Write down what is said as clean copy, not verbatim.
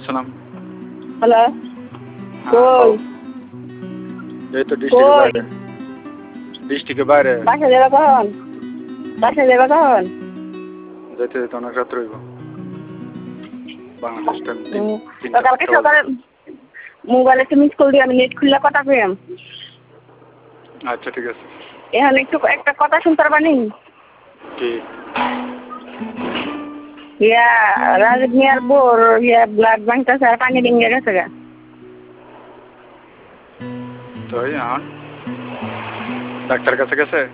আসসালাম। হ্যালো হ্যাঁ, কই এই তো ডিস্ট্রিক্টের কই বাইরে। ডিস্ট্রিক্টের বাইরে বাসা যাবে কখন? বাসা যাবে কখন? যেতে যেতে অনেক রাত রইব। বাংলাদেশ টাইম তো কালকে সকালে মোবাইলে তুমি স্কুল দিয়ে আমি নেট খুললে কথা পেলাম। আচ্ছা ঠিক আছে। এখন একটু একটা কথা শুনতে পারবানি? কি? ইয়া রাজীব মিয়ার বোর ব্লাড ব্যাংকটা আর পানি ডিঙ্গে গেছে গা। তো এখন ডাক্তার কাছে গেছে?